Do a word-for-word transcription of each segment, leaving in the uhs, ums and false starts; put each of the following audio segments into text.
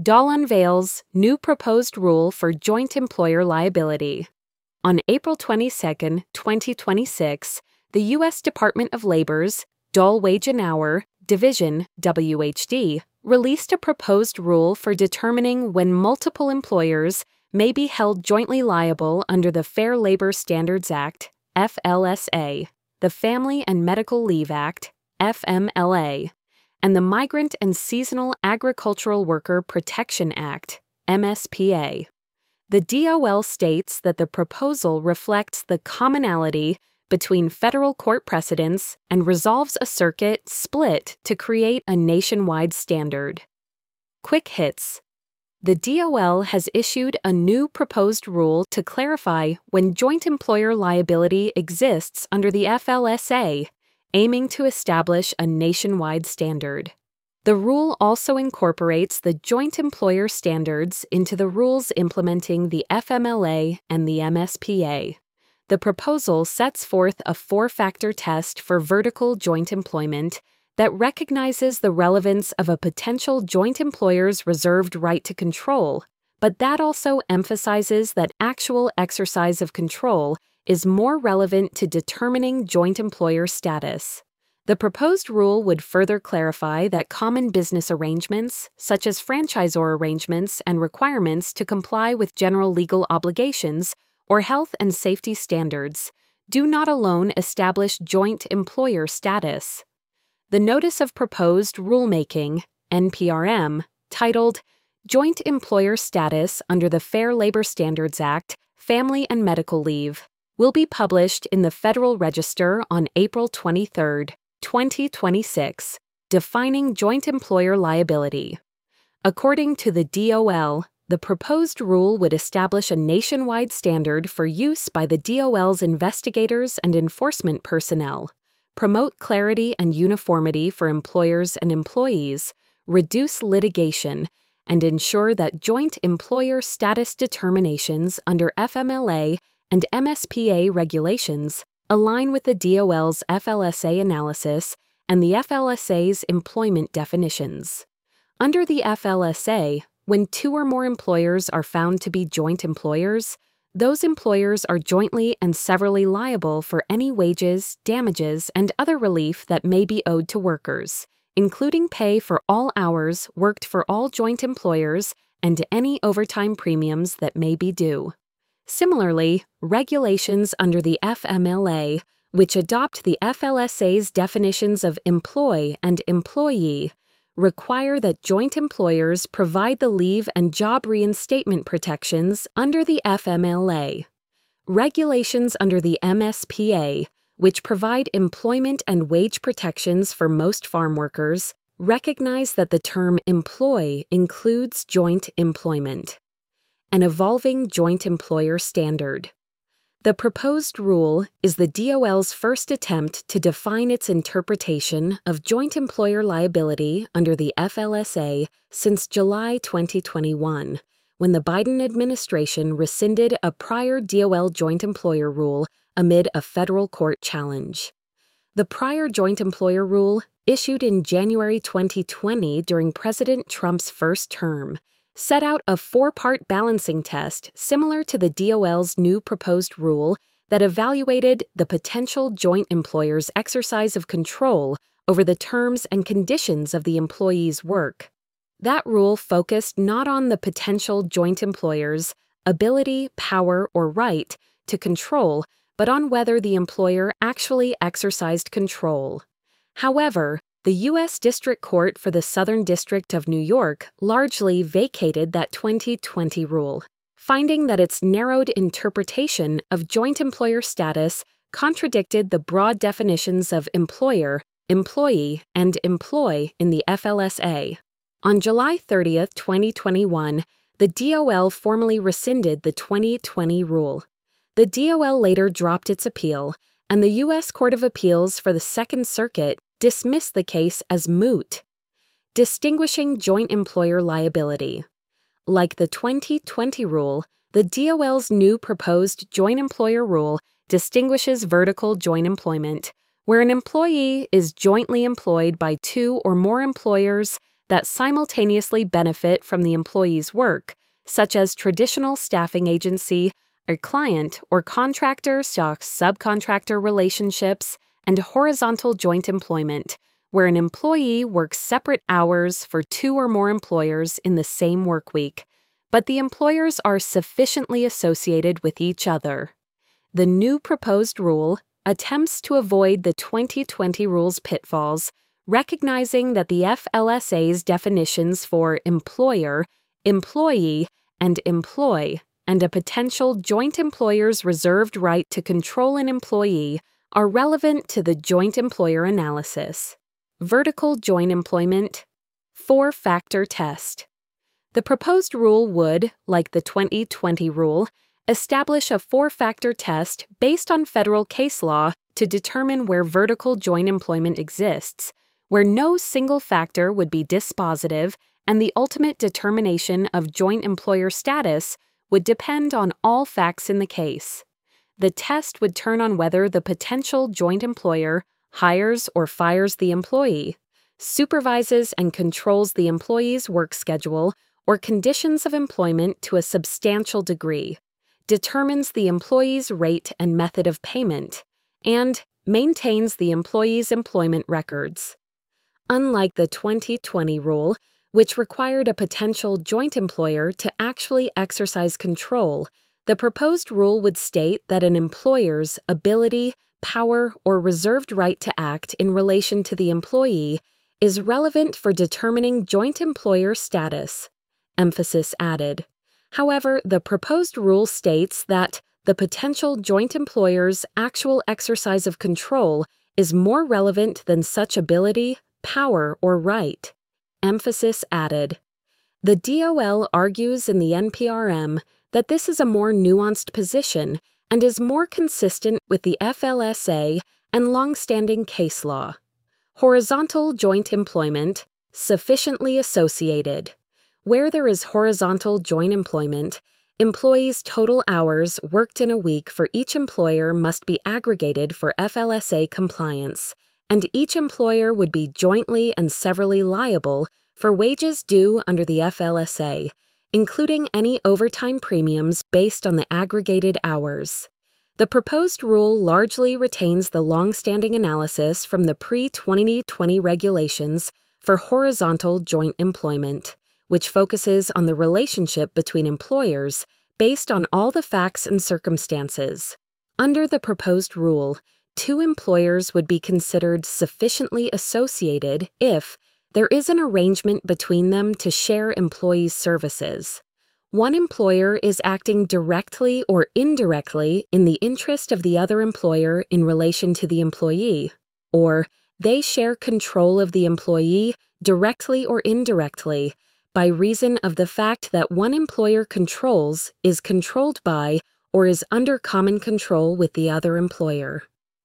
D O L unveils new proposed rule for joint employer liability. On April twenty-second, twenty twenty-six, the U S Department of Labor's D O L Wage and Hour Division, W H D, released a proposed rule for determining when multiple employers may be held jointly liable under the Fair Labor Standards Act, F L S A, the Family and Medical Leave Act, F M L A, and the Migrant and Seasonal Agricultural Worker Protection Act, M S P A. The D O L states that the proposal reflects the commonality between federal court precedents and resolves a circuit split to create a nationwide standard. Quick hits. The D O L has issued a new proposed rule to clarify when joint employer liability exists under the F L S A, aiming to establish a nationwide standard. The rule also incorporates the joint employer standards into the rules implementing the F M L A and the M S P A. The proposal sets forth a four-factor test for vertical joint employment that recognizes the relevance of a potential joint employer's reserved right to control, but that also emphasizes that actual exercise of control is more relevant to determining joint employer status. The proposed rule would further clarify that common business arrangements, such as franchisor arrangements and requirements to comply with general legal obligations or health and safety standards, do not alone establish joint employer status. The Notice of Proposed Rulemaking, N P R M, titled Joint Employer Status under the Fair Labor Standards Act, Family and Medical Leave, will be published in the Federal Register on April twenty-third, twenty twenty-six, defining joint employer liability. According to the D O L, the proposed rule would establish a nationwide standard for use by the D O L's investigators and enforcement personnel, promote clarity and uniformity for employers and employees, reduce litigation, and ensure that joint employer status determinations under F M L A and M S P A regulations align with the D O L's F L S A analysis and the F L S A's employment definitions. Under the F L S A, when two or more employers are found to be joint employers, those employers are jointly and severally liable for any wages, damages, and other relief that may be owed to workers, including pay for all hours worked for all joint employers and any overtime premiums that may be due. Similarly, regulations under the F M L A, which adopt the F L S A's definitions of employ and employee, require that joint employers provide the leave and job reinstatement protections under the F M L A. Regulations under the M S P A, which provide employment and wage protections for most farm workers, recognize that the term employ includes joint employment. An evolving joint employer standard. The proposed rule is the D O L's first attempt to define its interpretation of joint employer liability under the F L S A since July twenty twenty-one, when the Biden administration rescinded a prior D O L joint employer rule amid a federal court challenge. The prior joint employer rule, issued in January twenty twenty during President Trump's first term, set out a four-part balancing test similar to the D O L's new proposed rule that evaluated the potential joint employer's exercise of control over the terms and conditions of the employee's work. That rule focused not on the potential joint employer's ability, power, or right to control, but on whether the employer actually exercised control. However, the U S District Court for the Southern District of New York largely vacated that twenty twenty rule, finding that its narrowed interpretation of joint employer status contradicted the broad definitions of employer, employee, and employ in the F L S A. On July thirtieth, twenty twenty-one, the D O L formally rescinded the twenty twenty rule. The D O L later dropped its appeal, and the U S Court of Appeals for the Second Circuit dismissed the case as moot. Distinguishing joint employer liability. Like the twenty twenty rule, the D O L's new proposed joint employer rule distinguishes vertical joint employment, where an employee is jointly employed by two or more employers that simultaneously benefit from the employee's work, such as traditional staffing agency, or client or contractor-subcontractor relationships, and horizontal joint employment, where an employee works separate hours for two or more employers in the same workweek, but the employers are sufficiently associated with each other. The new proposed rule attempts to avoid the twenty twenty rule's pitfalls, recognizing that the F L S A's definitions for employer, employee, and employ, and a potential joint employer's reserved right to control an employee are relevant to the joint employer analysis. Vertical joint employment. Four-factor test. The proposed rule would, like the twenty twenty rule, establish a four-factor test based on federal case law to determine where vertical joint employment exists, where no single factor would be dispositive and the ultimate determination of joint employer status would depend on all facts in the case. The test would turn on whether the potential joint employer hires or fires the employee, supervises and controls the employee's work schedule or conditions of employment to a substantial degree, determines the employee's rate and method of payment, and maintains the employee's employment records. Unlike the twenty twenty rule, which required a potential joint employer to actually exercise control, the proposed rule would state that an employer's ability, power, or reserved right to act in relation to the employee is relevant for determining joint employer status. Emphasis added. However, the proposed rule states that the potential joint employer's actual exercise of control is more relevant than such ability, power, or right. Emphasis added. The D O L argues in the N P R M that this is a more nuanced position and is more consistent with the F L S A and long-standing case law. Horizontal joint employment, sufficiently associated. Where there is horizontal joint employment, employees' total hours worked in a week for each employer must be aggregated for F L S A compliance, and each employer would be jointly and severally liable for wages due under the F L S A, including any overtime premiums based on the aggregated hours. The proposed rule largely retains the long-standing analysis from the pre twenty twenty regulations for horizontal joint employment, which focuses on the relationship between employers based on all the facts and circumstances. Under the proposed rule, two employers would be considered sufficiently associated if there is an arrangement between them to share employees' services. One employer is acting directly or indirectly in the interest of the other employer in relation to the employee, or they share control of the employee directly or indirectly by reason of the fact that one employer controls, is controlled by, or is under common control with the other employer.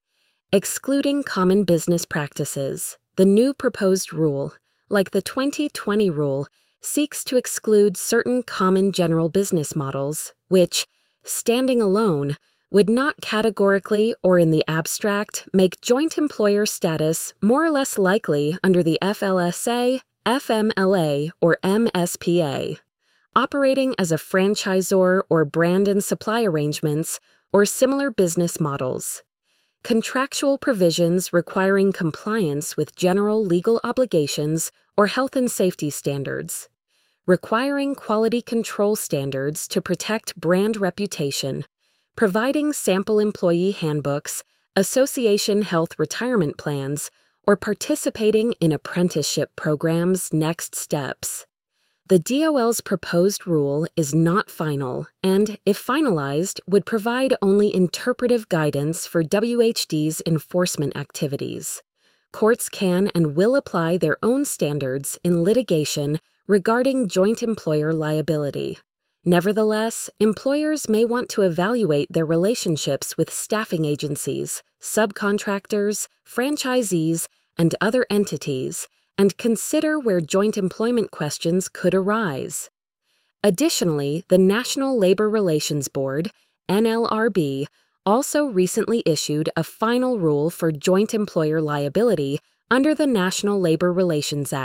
Excluding common business practices, the new proposed rule, like the twenty twenty rule, seeks to exclude certain common general business models, which, standing alone, would not categorically or in the abstract make joint employer status more or less likely under the F L S A, F M L A, or M S P A, operating as a franchisor or brand and supply arrangements or similar business models. Contractual provisions requiring compliance with general legal obligations or health and safety standards. Requiring quality control standards to protect brand reputation. Providing sample employee handbooks, association health retirement plans, or participating in apprenticeship programs' next steps. The D O L's proposed rule is not final and, if finalized, would provide only interpretive guidance for W H D's enforcement activities. Courts can and will apply their own standards in litigation regarding joint employer liability. Nevertheless, employers may want to evaluate their relationships with staffing agencies, subcontractors, franchisees, and other entities, and consider where joint employment questions could arise. Additionally, the National Labor Relations Board, N L R B, also recently issued a final rule for joint employer liability under the National Labor Relations Act,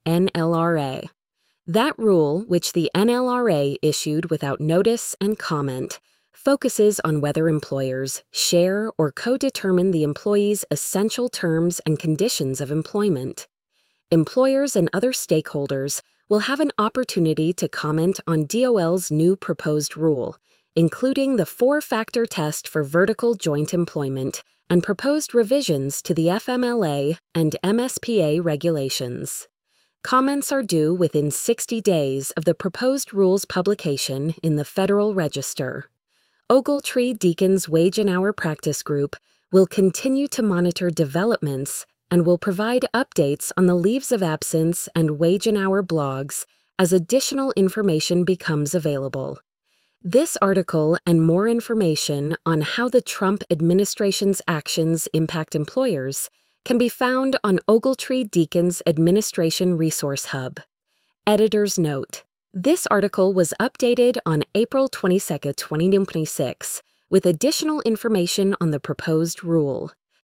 N L R A. That rule, which the N L R A issued without notice and comment, focuses on whether employers share or co-determine the employee's essential terms and conditions of employment. Employers and other stakeholders will have an opportunity to comment on D O L's new proposed rule, including the four-factor test for vertical joint employment and proposed revisions to the F M L A and M S P A regulations. Comments are due within sixty days of the proposed rule's publication in the Federal Register. Ogletree Deacon's Wage and Hour Practice Group will continue to monitor developments and will provide updates on the leaves of absence and wage and hour blogs as additional information becomes available. This article and more information on how the Trump administration's actions impact employers can be found on Ogletree Deacon's Administration Resource Hub. Editor's note: this article was updated on April twenty-second, twenty twenty-six, with additional information on the proposed rule.